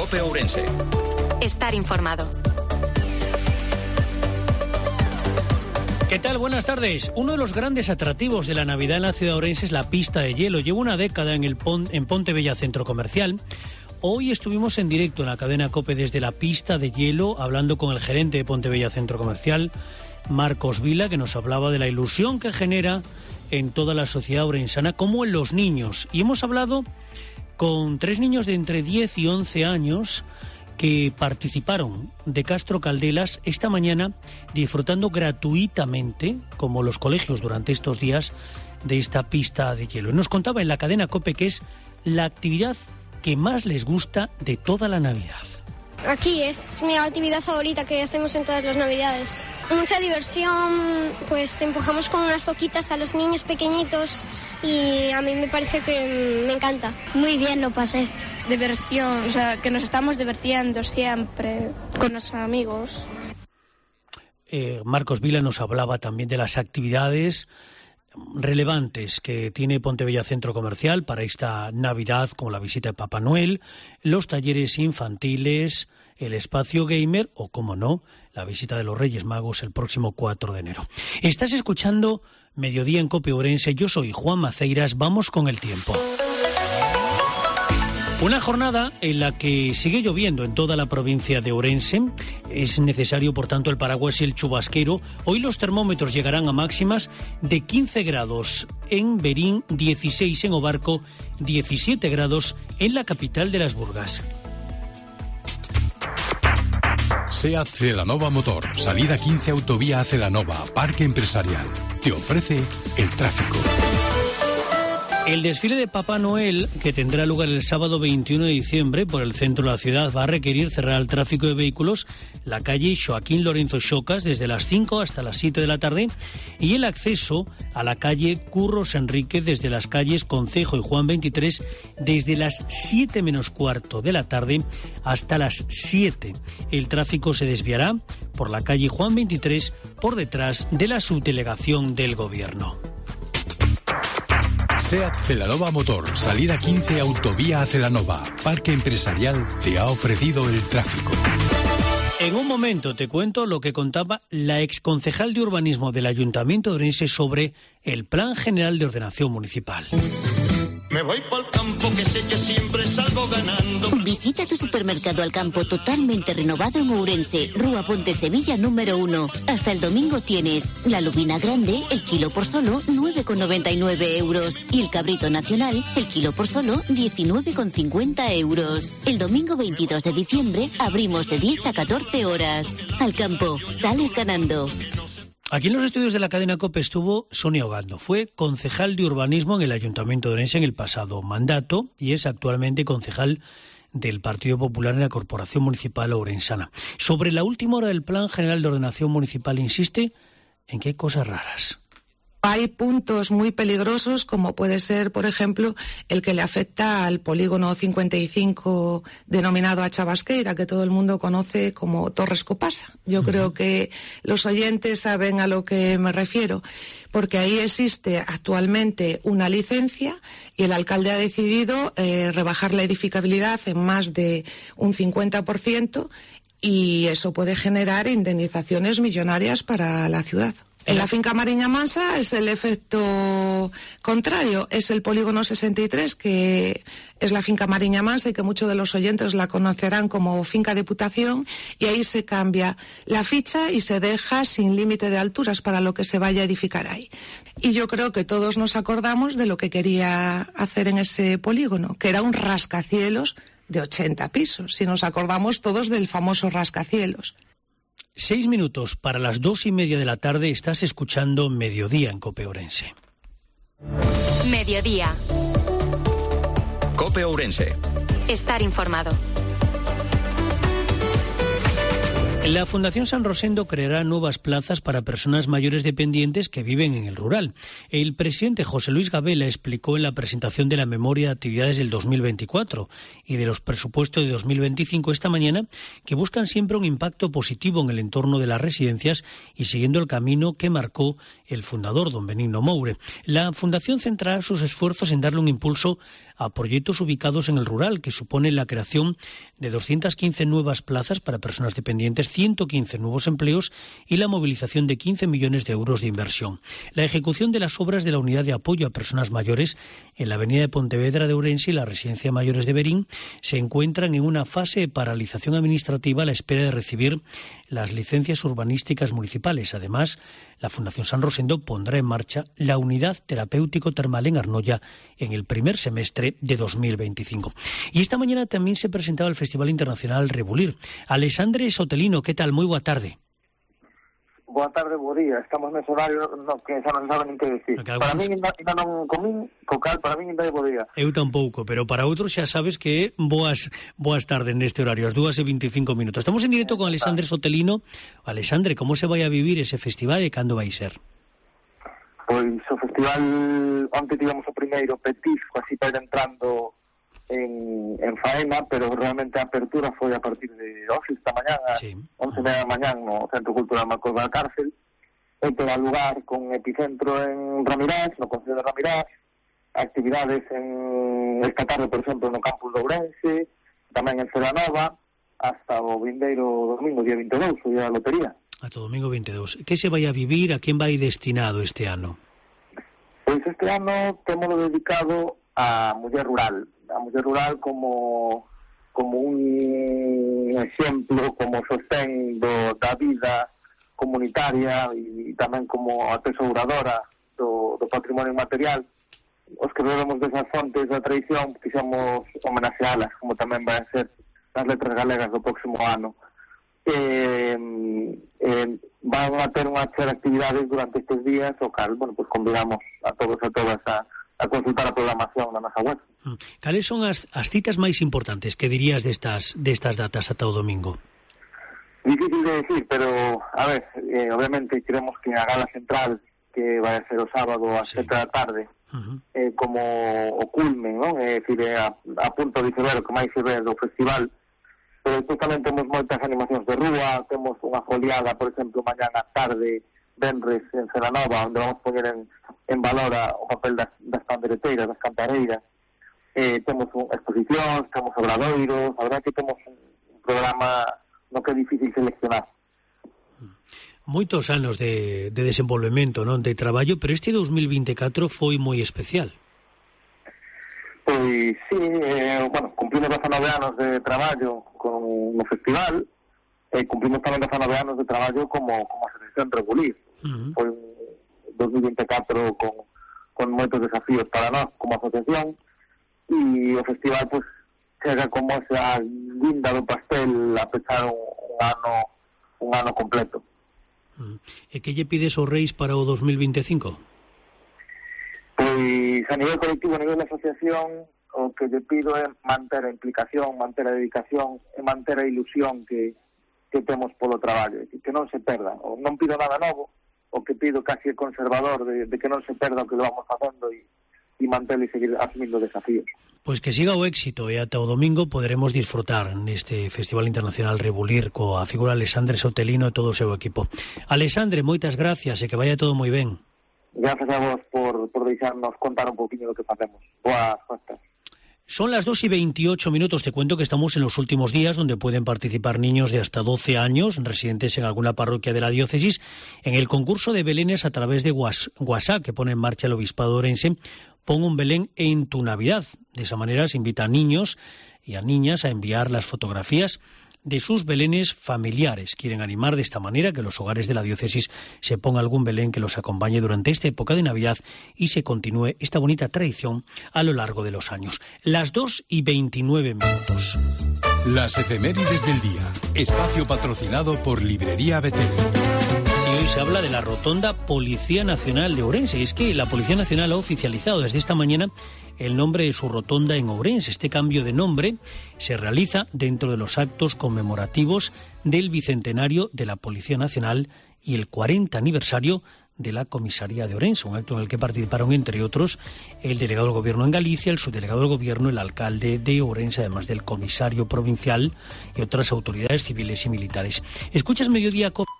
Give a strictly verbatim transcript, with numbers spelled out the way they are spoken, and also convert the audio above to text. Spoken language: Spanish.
COPE Ourense. Estar informado. ¿Qué tal? Buenas tardes. Uno de los grandes atractivos de la Navidad en la ciudad de Ourense es la pista de hielo. Lleva una década en el Pon, en Ponte Bella Centro Comercial. Hoy estuvimos en directo en la cadena COPE desde la pista de hielo, hablando con el gerente de Ponte Bella Centro Comercial, Marcos Vila, que nos hablaba de la ilusión que genera en toda la sociedad ourensana, como en los niños. Y hemos hablado con tres niños de entre diez y once años que participaron de Castro Caldelas esta mañana, disfrutando gratuitamente, como los colegios durante estos días, de esta pista de hielo. Y nos contaba en la cadena COPE que es la actividad que más les gusta de toda la Navidad. Aquí es mi actividad favorita que hacemos en todas las Navidades. Mucha diversión, pues empujamos con unas foquitas a los niños pequeñitos y a mí me parece que me encanta. Muy bien lo pasé. Diversión, o sea, que nos estamos divirtiendo siempre con nuestros amigos. Eh, Marcos Vila nos hablaba también de las actividades relevantes que tiene Ponte Bella Centro Comercial para esta Navidad, como la visita de Papá Noel, los talleres infantiles, el espacio gamer o, como no, la visita de los Reyes Magos el próximo cuatro de enero. Estás escuchando Mediodía en COPE Ourense. Yo soy Juan Maceiras. Vamos con el tiempo. Una jornada en la que sigue lloviendo en toda la provincia de Ourense. Es necesario, por tanto, el paraguas y el chubasquero. Hoy los termómetros llegarán a máximas de quince grados en Berín, dieciséis en Obarco, diecisiete grados en la capital de las Burgas. SEAT Celanova Motor, salida quince Autovía a Celanova, Parque Empresarial. Te ofrece el tráfico. El desfile de Papá Noel, que tendrá lugar el sábado veintiuno de diciembre por el centro de la ciudad, va a requerir cerrar el tráfico de vehículos la calle Joaquín Lorenzo Xocas desde las cinco hasta las siete de la tarde y el acceso a la calle Curros Enrique desde las calles Concejo y Juan veintitrés desde las siete menos cuarto de la tarde hasta las siete. El tráfico se desviará por la calle Juan veintitrés por detrás de la subdelegación del Gobierno. SEAT Celanova Motor, salida quince Autovía a Celanova, Parque Empresarial te ha ofrecido el tráfico. En un momento te cuento lo que contaba la exconcejal de urbanismo del Ayuntamiento de Ourense sobre el Plan General de Ordenación Municipal. Me voy pa'l campo que sé que siempre salgo ganando. Visita tu supermercado Al Campo totalmente renovado en Ourense, Rúa Ponte Sevilla número uno. Hasta el domingo tienes la lubina grande, el kilo por solo nueve con noventa y nueve euros. Y el cabrito nacional, el kilo por solo diecinueve con cincuenta euros. El domingo veintidós de diciembre abrimos de diez a catorce horas. Al Campo, sales ganando. Aquí en los estudios de la cadena COPE estuvo Sonia Ogando. Fue concejal de urbanismo en el Ayuntamiento de Ourense en el pasado mandato y es actualmente concejal del Partido Popular en la Corporación Municipal Ourensana. Sobre la última hora del Plan General de Ordenación Municipal insiste en que hay cosas raras. Hay puntos muy peligrosos, como puede ser, por ejemplo, el que le afecta al polígono cincuenta y cinco denominado a Chabasqueira, que todo el mundo conoce como Torres Copasa. Yo uh-huh. creo que los oyentes saben a lo que me refiero, porque ahí existe actualmente una licencia y el alcalde ha decidido eh, rebajar la edificabilidad en más de un cincuenta por ciento y eso puede generar indemnizaciones millonarias para la ciudad. En la finca Mariña Mansa es el efecto contrario, es el polígono sesenta y tres, que es la finca Mariña Mansa y que muchos de los oyentes la conocerán como finca Diputación, y ahí se cambia la ficha y se deja sin límite de alturas para lo que se vaya a edificar ahí. Y yo creo que todos nos acordamos de lo que quería hacer en ese polígono, que era un rascacielos de ochenta pisos, si nos acordamos todos del famoso rascacielos. Seis minutos para las dos y media de la tarde. Estás escuchando Mediodía en COPE Ourense. Mediodía. COPE Ourense. Estar informado. La Fundación San Rosendo creará nuevas plazas para personas mayores dependientes que viven en el rural. El presidente José Luis Gabela explicó en la presentación de la memoria de actividades del dos mil veinticuatro y de los presupuestos de dos mil veinticinco esta mañana que buscan siempre un impacto positivo en el entorno de las residencias y siguiendo el camino que marcó el fundador, don Benigno Moure. La Fundación centrará sus esfuerzos en darle un impulso a proyectos ubicados en el rural, que suponen la creación de doscientas quince nuevas plazas para personas dependientes, ciento quince nuevos empleos y la movilización de quince millones de euros de inversión. La ejecución de las obras de la unidad de apoyo a personas mayores en la avenida de Pontevedra de Ourense y la residencia de mayores de Berín se encuentran en una fase de paralización administrativa a la espera de recibir las licencias urbanísticas municipales. Además, la Fundación San Rosendo pondrá en marcha la unidad terapéutico termal en Arnoia en el primer semestre de dos mil veinticinco. Y esta mañana también se presentaba el Festival Internacional Rebulir. Alexandre Sotelino, ¿qué tal? Muy boa tarde. Boa tarde, bo día. Estamos nese horario no, que xa non se sabe nin que decir. Alguns... Para mí ainda, ainda non comín, co cal, para mí ainda é bo día. Eu tampouco, pero para outros xa sabes que boas boas tardes neste horario, as dúas e veinticinco minutos. Estamos en directo con Alexandre Sotelino. Alexandre, como se vai a vivir ese festival e cando vai ser? Pois o festival, onte tivemos o primeiro petisco, así para ir entrando en, en faena, pero realmente a apertura foi a partir de once esta mañá, sí. once da mañá no Centro Cultural Marcos da Cárcel, e terá lugar con epicentro en Ramirás, no Concello de Ramirás, actividades en esta tarde, por exemplo, no campus de Ourense, tamén en Celanova, hasta o vindeiro domingo, día vinte e dous, o día da lotería. Hasta o domingo vinte e dous. Que se vai a vivir, a quen vai destinado este ano? Pois este ano temos dedicado á muller rural, a muller rural como como un exemplo, como sostén do, da vida comunitaria e tamén como atesouradora do, do patrimonio material. Os que bebemos desas fontes da tradición quixemos homenaxealas, como tamén vai a ser nas letras galegas do próximo ano. Eh, eh, van a ter unha serie de actividades durante estes días, o cal, bueno, pues convidamos a todos e a todas a a consultar a programación na nosa web. Cales son as, as citas máis importantes que dirías destas destas datas ata o domingo? Difícil de decir, pero, a ver, eh, obviamente queremos que a gala central, que vai a ser o sábado a sí. sete da tarde, uh-huh. eh, como o culmen, non? É dicir, a, a punto de ver o que máis se ve do festival, pero depois tamén temos moitas animacións de rúa, temos unha foliada, por exemplo, mañá na tarde, venres en Celanova, onde vamos poñer en, en valor a, o papel das, das pandereteiras, das cantareiras. Eh, temos un, exposicións, temos obradoiros, a verdade que temos un, un programa no que é difícil seleccionar. Moitos anos de, de desenvolvemento, non, de traballo, pero este dos mil vinte e catro foi moi especial. Pois sí, eh, bueno, cumplimos dezanove anos de traballo con o festival, e eh, cumplimos tamén dezanove anos de traballo como, como asociación Rebulir. Uh-huh. Foi un dos mil vinte e catro con, con moitos desafíos para nós como asociación, e o festival pues, chega como esa guinda do pastel a pechar un, un ano un ano completo. Uh-huh. E que lle pides aos reis para o dos mil vinte e cinco? Pois a nivel colectivo, a nivel de asociación, o que lle pido é manter a implicación, manter a dedicación e manter a ilusión que que temos polo traballo, que non se perda. O non pido nada novo, o que pido casi é conservador de, de que non se perda o que lo vamos facendo e, e manter e seguir asumindo desafíos. Pois que siga o éxito e ata o domingo poderemos disfrutar neste Festival Internacional Rebulir coa figura Alexandre Sotelino e todo o seu equipo. Alexandre, moitas gracias e que vaya todo moi ben. Gracias a vos por, por deixarnos contar un poquinho do que facemos. Boas festas. Son las dos y veintiocho minutos. Te cuento que estamos en los últimos días donde pueden participar niños de hasta doce años, residentes en alguna parroquia de la diócesis, en el concurso de belenes a través de WhatsApp que pone en marcha el Obispado de Ourense. Pon un Belén en tu Navidad. De esa manera se invita a niños y a niñas a enviar las fotografías de sus belenes familiares. Quieren animar de esta manera que los hogares de la diócesis se ponga algún belén que los acompañe durante esta época de Navidad y se continúe esta bonita tradición a lo largo de los años. Las dos y veintinueve minutos. Las efemérides del día. Espacio patrocinado por Librería Betel. Y hoy se habla de la rotonda Policía Nacional de Ourense. Y es que la Policía Nacional ha oficializado desde esta mañana el nombre de su rotonda en Ourense. Este cambio de nombre se realiza dentro de los actos conmemorativos del bicentenario de la Policía Nacional y el cuarenta aniversario de la Comisaría de Ourense, un acto en el que participaron, entre otros, el delegado del Gobierno en Galicia, el subdelegado del Gobierno, el alcalde de Ourense, además del comisario provincial y otras autoridades civiles y militares. Escuchas Mediodía con...